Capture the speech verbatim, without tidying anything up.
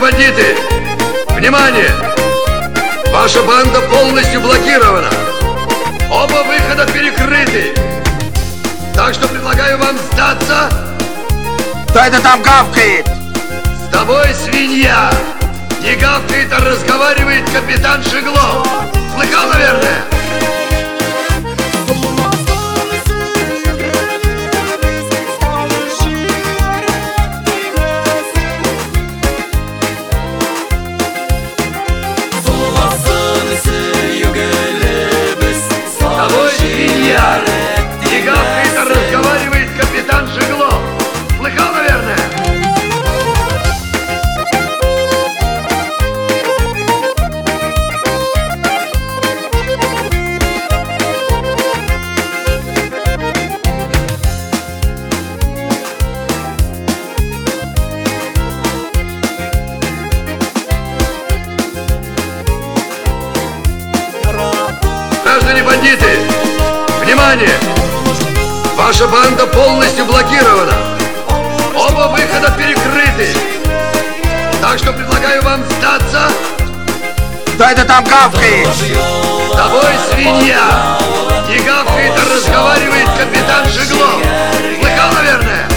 бандиты! Внимание! Ваша банда полностью блокирована. Оба выхода перекрыты. Так что предлагаю вам сдаться. Кто это там гавкает? С тобой свинья. Не гавкает, а разговаривает капитан Шеглов. Слыхал, наверное? С тобой свинья. Не гавкает, а разговаривает капитан Шеглов. Слыхал, наверное? Граждане бандиты, внимание! Ваша банда полностью блокирована. Оба выхода перекрыты. Так что предлагаю вам сдаться. Кто это там гавкает? С тобой свинья. Не гавкает, а разговаривает капитан Шеглов. Слыхал, наверное?